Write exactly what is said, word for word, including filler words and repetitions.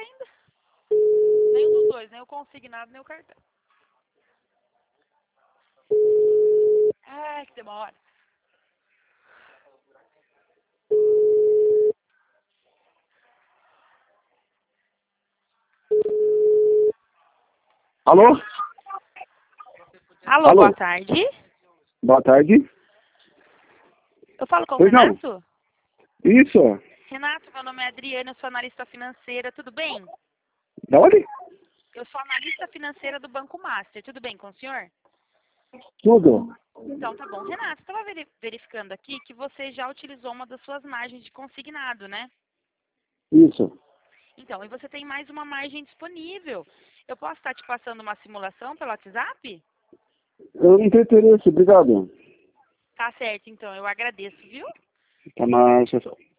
ainda. Nenhum dos dois, nem o consignado, nem o cartão. Ai, que demora. Alô? Alô, Alô? boa tarde. Boa tarde. Eu falo com o Pois não. Renato? Isso. Renato, meu nome é Adriana, eu sou analista financeira, tudo bem? Da onde? Eu sou analista financeira do Banco Master, tudo bem com o senhor? Tudo. Então, tá bom. Renato, estava verificando aqui que você já utilizou uma das suas margens de consignado, né? Isso. Então, e você tem mais uma margem disponível. Eu posso estar te passando uma simulação pelo WhatsApp? Eu não tenho interesse, obrigado. Tá certo, então, eu agradeço, viu? Tá mais.